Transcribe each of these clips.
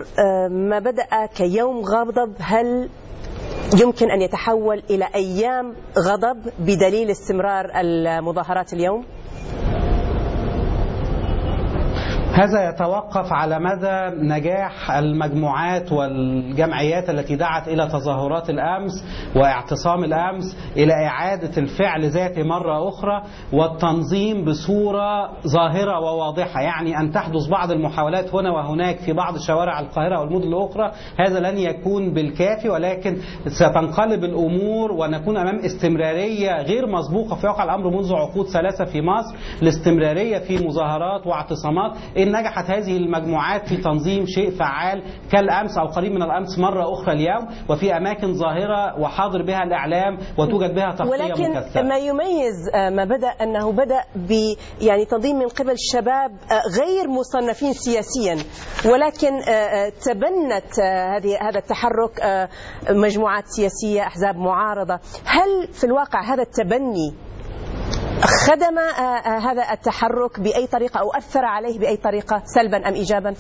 ما بدأ كيوم غضب هل يمكن أن يتحول إلى أيام غضب بدليل استمرار المظاهرات اليوم؟ هذا يتوقف على مدى نجاح المجموعات والجمعيات التي دعت إلى تظاهرات الأمس واعتصام الأمس إلى إعادة الفعل ذاته مرة أخرى والتنظيم بصورة ظاهرة وواضحة. يعني أن تحدث بعض المحاولات هنا وهناك في بعض شوارع القاهرة والمدن الأخرى هذا لن يكون بالكافي، ولكن ستنقلب الأمور ونكون أمام استمرارية غير مسبوقة في واقع الأمر منذ عقود ثلاثة في مصر، الاستمرارية في مظاهرات واعتصامات. إن نجحت هذه المجموعات في تنظيم شيء فعال كالأمس أو قريب من الأمس مرة أخرى اليوم وفي أماكن ظاهرة وحاضر بها الإعلام وتوجد بها تغطية ولكن مكثفة. ما يميز ما بدأ أنه بدأ يعني تنظيم من قبل شباب غير مصنفين سياسيا، ولكن تبنت هذا التحرك مجموعات سياسية أحزاب معارضة. هل في الواقع هذا التبني خدم هذا التحرك بأي طريقة أو أثر عليه بأي طريقة سلبا أم إيجابا؟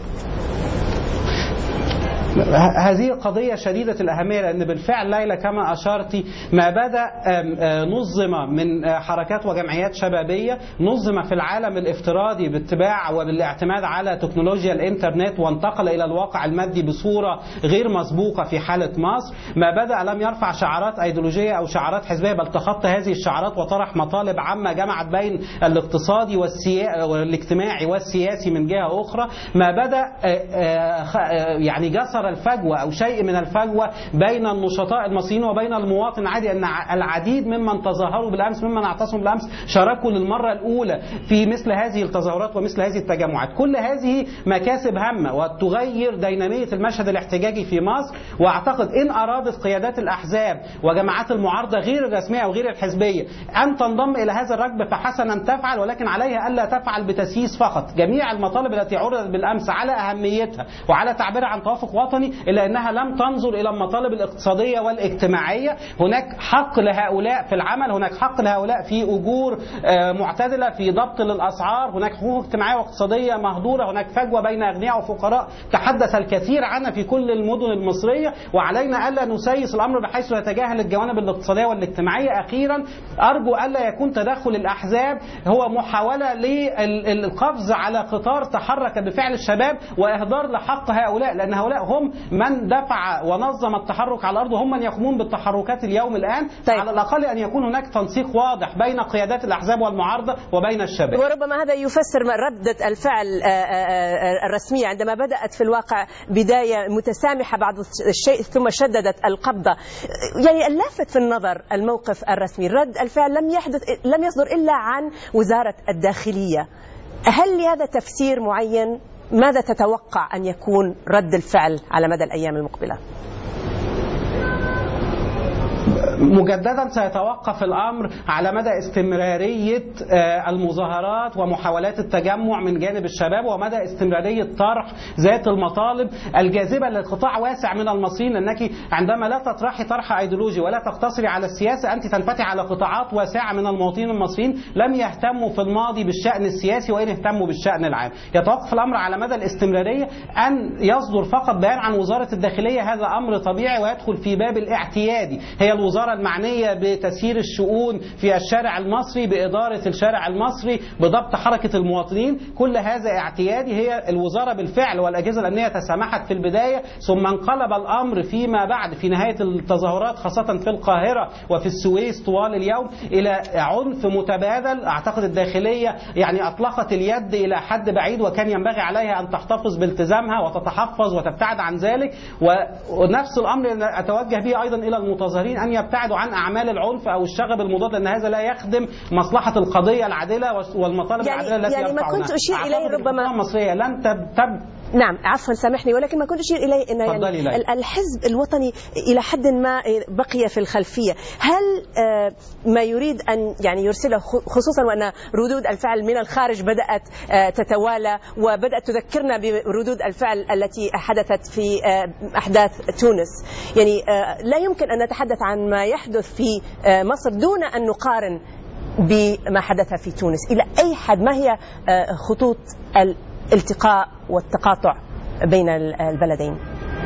هذه قضية شديدة الأهمية، لأن بالفعل ليلى كما أشرتي ما بدأ نظم من حركات وجمعيات شبابية نظم في العالم الافتراضي باتباع وبالاعتماد على تكنولوجيا الإنترنت وانتقل إلى الواقع المادي بصورة غير مسبوقة في حالة مصر. ما بدأ لم يرفع شعارات أيديولوجية أو شعارات حزبية، بل تخطى هذه الشعارات وطرح مطالب عامة جمعت بين الاقتصادي والاجتماعي والسياسي من جهة أخرى. ما بدأ يعني جسر الفجوة أو شيء من الفجوة بين النشطاء المصريين وبين المواطن العادي، أن العديد ممن تظاهروا بالأمس ممن اعتصموا بالأمس شاركوا للمرة الأولى في مثل هذه التظاهرات ومثل هذه التجمعات. كل هذه مكاسب هامة وتغير دينامية المشهد الاحتجاجي في مصر. وأعتقد إن أرادت قيادات الأحزاب وجماعات المعارضة غير الرسمية أو غير الحزبية أن تنضم إلى هذا الركب فحسن أن تفعل، ولكن عليها ألا تفعل بتسييس فقط. جميع المطالب التي عرضت بالأمس على أهميتها وعلى تعبيرها عن توافق وطني، إلا أنها لم تنظر إلى المطالب الاقتصادية والاجتماعية. هناك حق لهؤلاء في العمل، هناك حق لهؤلاء في أجور معتدلة، في ضبط للأسعار، هناك حقوق اجتماعية واقتصادية مهدورة، هناك فجوة بين أغنياء وفقراء تحدث الكثير عنها في كل المدن المصرية، وعلينا ألا نسيس الأمر بحيث نتجاهل الجوانب الاقتصادية والاجتماعية. أخيرا أرجو ألا يكون تدخل الأحزاب هو محاولة للقفز على قطار تحرك بفعل الشباب وإهدار لحق هؤلاء، لأن هؤلاء هم من دفع ونظم التحرك على الأرض وهم من يقومون بالتحركات اليوم الآن. طيب. على الأقل أن يكون هناك تنسيق واضح بين قيادات الأحزاب والمعارضة وبين الشباب. وربما هذا يفسر ردة الفعل الرسمية عندما بدأت في الواقع بداية متسامحة بعض الشيء ثم شددت القبضة. يعني اللافت في النظر الموقف الرسمي، رد الفعل لم يصدر إلا عن وزارة الداخلية. هل لهذا تفسير معين؟ ماذا تتوقع أن يكون رد الفعل على مدى الأيام المقبلة؟ مجددا سيتوقف الأمر على مدى استمرارية المظاهرات ومحاولات التجمع من جانب الشباب ومدى استمرارية طرح ذات المطالب الجاذبة لقطاع واسع من المصريين. أنك عندما لا تطرحي طرح أيديولوجي ولا تقتصري على السياسة أنت تنفتح على قطاعات واسعة من المواطنين المصريين لم يهتموا في الماضي بالشأن السياسي وإن اهتموا بالشأن العام. يتوقف الأمر على مدى الاستمرارية. أن يصدر فقط بيان عن وزارة الداخلية هذا أمر طبيعي ويدخل في باب الاعتيادي. هي الوزارة المعنية بتسيير الشؤون في الشارع المصري، بإدارة الشارع المصري، بضبط حركة المواطنين، كل هذا اعتيادي. هي الوزارة بالفعل والأجهزة الأمنية تسامحت في البداية، ثم انقلب الأمر فيما بعد في نهاية التظاهرات خاصة في القاهرة وفي السويس طوال اليوم إلى عنف متبادل. أعتقد الداخلية يعني أطلقت اليد إلى حد بعيد وكان ينبغي عليها أن تحتفظ بالتزامها وتتحفظ وتبتعد عن ذلك. ونفس الأمر أتوجه به أيضا إلى المتظاهرين أن يبتعدوا عن أعمال العنف أو الشغب المضاد، لأن هذا لا يخدم مصلحة القضية العادلة والمطالب العادلة التي يعني ما كنت أشير إليه ربما المصرية لن نعم عفوا سامحني، ولكن ما كنت أشير إليه أن يعني الحزب الوطني إلى حد ما بقي في الخلفية. هل ما يريد أن يعني يرسله خصوصا وأن ردود الفعل من الخارج بدأت تتوالى وبدأت تذكرنا بردود الفعل التي حدثت في أحداث تونس، يعني لا يمكن أن نتحدث عن ما يحدث في مصر دون أن نقارن بما حدث في تونس. إلى أي حد ما هي خطوط الالتقاء والتقاطع بين البلدين؟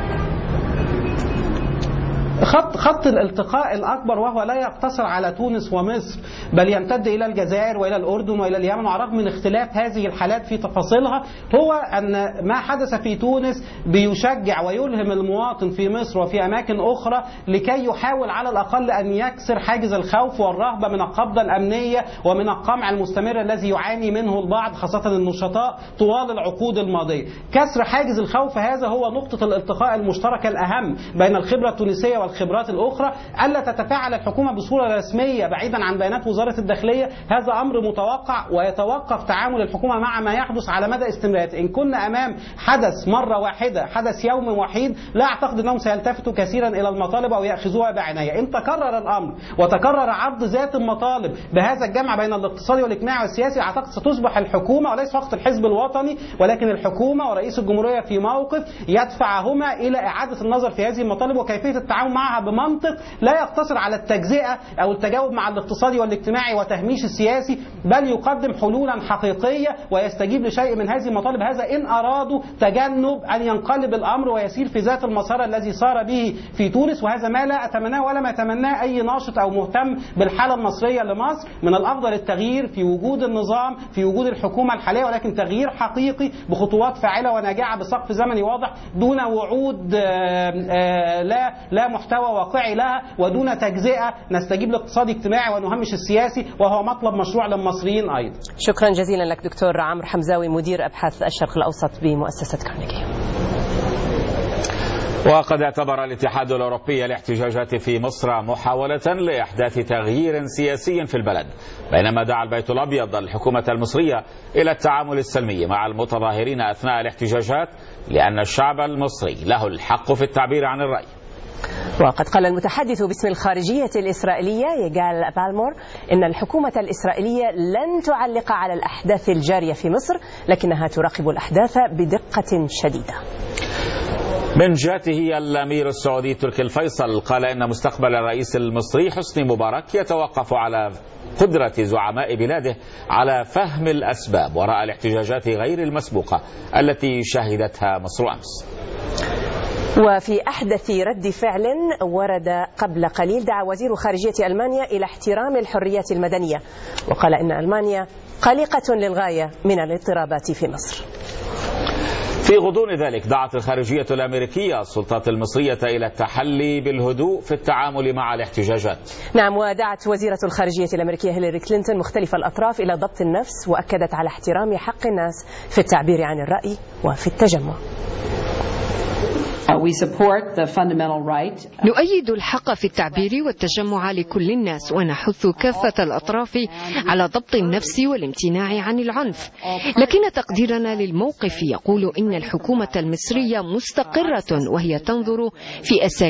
خط الالتقاء الأكبر وهو لا يقتصر على تونس ومصر بل يمتد إلى الجزائر وإلى الأردن وإلى اليمن، ورغم من اختلاف هذه الحالات في تفاصيلها هو أن ما حدث في تونس بيشجع ويلهم المواطن في مصر وفي أماكن أخرى لكي يحاول على الأقل أن يكسر حاجز الخوف والرهبة من القبضة الأمنية ومن القمع المستمر الذي يعاني منه البعض خاصة النشطاء طوال العقود الماضية. كسر حاجز الخوف هذا هو نقطة الالتقاء المشتركة الأهم بين الخبرة التونسية والخبرات الأخرى. ألا تتفاعل الحكومة بصورة رسمية بعيدا عن بيانات وزارة الداخلية هذا أمر متوقع، ويتوقف تعامل الحكومة مع ما يحدث على مدى استمراريته. إن كنا أمام حدث مرة واحدة، حدث يوم وحيد، لا أعتقد أنهم سيلتفتوا كثيرا إلى المطالب أو يأخذوها بعناية. إن تكرر الأمر وتكرر عرض ذات المطالب بهذا الجمع بين الاقتصادي والاجتماعي والسياسي، أعتقد ستصبح الحكومة وليس فقط الحزب الوطني ولكن الحكومة ورئيس الجمهورية في موقف يدفعهما إلى إعادة النظر في هذه المطالب وكيفية التعامل معها بمنطق لا يقتصر على التجزئة أو التجاوب مع الاقتصادي والاجتماعي وتهميش السياسي، بل يقدم حلولا حقيقية ويستجيب لشيء من هذه المطالب. هذا إن أرادوا تجنب أن ينقلب الأمر ويسير في ذات المسار الذي سار به في تونس، وهذا ما لا أتمناه ولا ما يتمناه أي ناشط أو مهتم بالحالة المصرية لمصر. من الأفضل التغيير في وجود النظام، في وجود الحكومة الحالية، ولكن تغيير حقيقي بخطوات فاعلة وناجعة بسقف زمني واضح، دون وعود لا محتوى واقعي لها، ودون تجزئة نستجيب لاقتصادي اجتماعي ونهمش السياسي، وهو مطلب مشروع للمصريين أيضا. شكرا جزيلا لك دكتور عمرو حمزاوي، مدير أبحاث الشرق الأوسط بمؤسسة كارنيجي. وقد اعتبر الاتحاد الأوروبي الاحتجاجات في مصر محاولة لإحداث تغيير سياسي في البلد، بينما دعا البيت الأبيض الحكومة المصرية إلى التعامل السلمي مع المتظاهرين أثناء الاحتجاجات، لأن الشعب المصري له الحق في التعبير عن الرأي. وقد قال المتحدث باسم الخارجية الإسرائيلية يجال بالمور إن الحكومة الإسرائيلية لن تعلق على الأحداث الجارية في مصر، لكنها تراقب الأحداث بدقة شديدة. من جهته الأمير السعودي تركي الفيصل قال إن مستقبل الرئيس المصري حسني مبارك يتوقف على قدرة زعماء بلاده على فهم الأسباب وراء الاحتجاجات غير المسبوقة التي شهدتها مصر أمس. وفي أحدث رد فعل ورد قبل قليل دعا وزير خارجية ألمانيا إلى احترام الحريات المدنية، وقال إن ألمانيا قلقة للغاية من الاضطرابات في مصر. في غضون ذلك دعت الخارجية الأمريكية السلطات المصرية إلى التحلي بالهدوء في التعامل مع الاحتجاجات. نعم، ودعت وزيرة الخارجية الأمريكية هيلاري كلينتون مختلف الأطراف إلى ضبط النفس، وأكدت على احترام حق الناس في التعبير عن الرأي وفي التجمع. نؤيد الحق في التعبير والتجمع لكل الناس، ونحث كافة الأطراف على ضبط النفس والامتناع عن العنف، لكن تقديرنا للموقف يقول إن الحكومة المصرية مستقرة وهي تنظر في أساليب